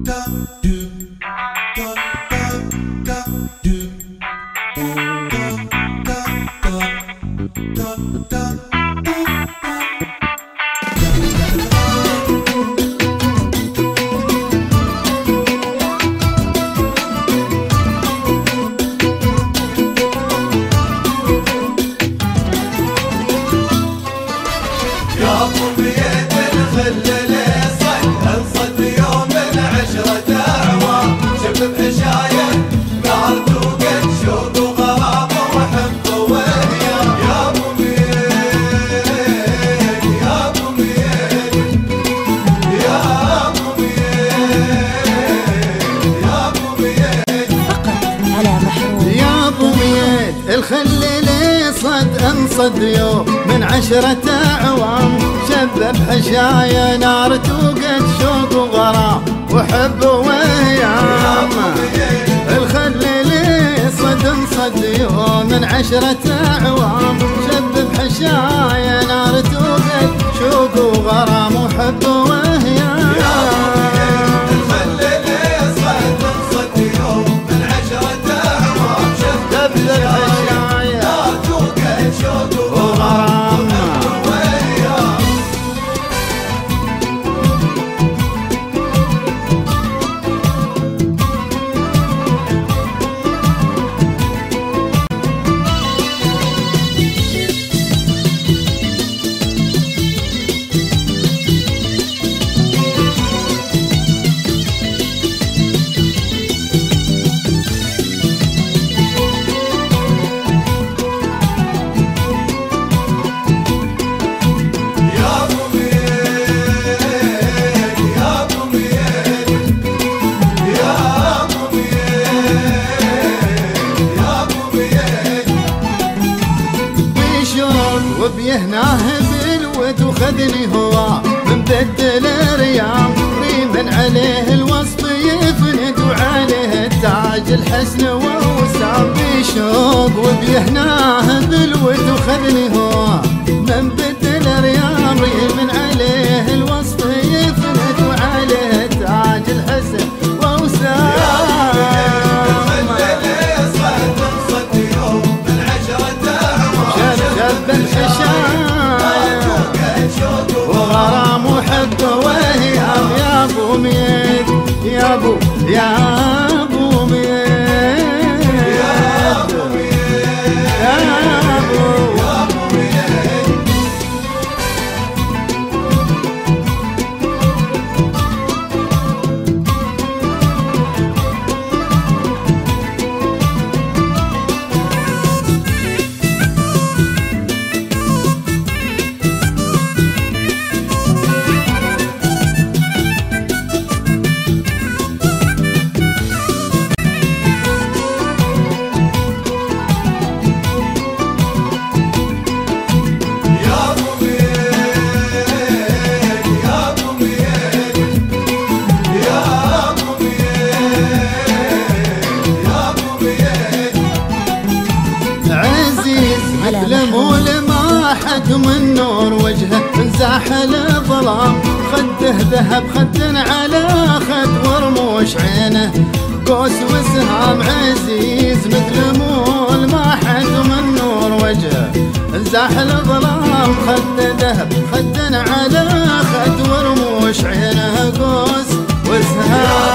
الخليلي صد انصد يوم من 10 أعوام، شبب حشايا نار توقد شوق وغرام وحب وهيام. الخليلي صد انصد يوم من 10 أعوام، شبب حشايا نار توقد شوق وغرام وحب وهيام. وبيهناه بالود وخذني هو من بدل ريام، ريمن عليه الوصف يفند وعليه التاج الحسن ووسام. بشوق وبيهناه بالود وخذني هو من بدل ريام، ريمن عليه الوصف يفند وعليه التاج الحسن ووسام. وغرام وحب وهيام يا ابو ميد يا ابو ميد يا ابو المول ما حد من نور وجهه انزاحل الظلام، خده ذهب خد على خد ورموش عينه قوس وسهام. عزيز مثل مول ما حد من نور وجهه انزاحل الظلام، خد ذهب خد على خد ورموش عينه قوس وسهام.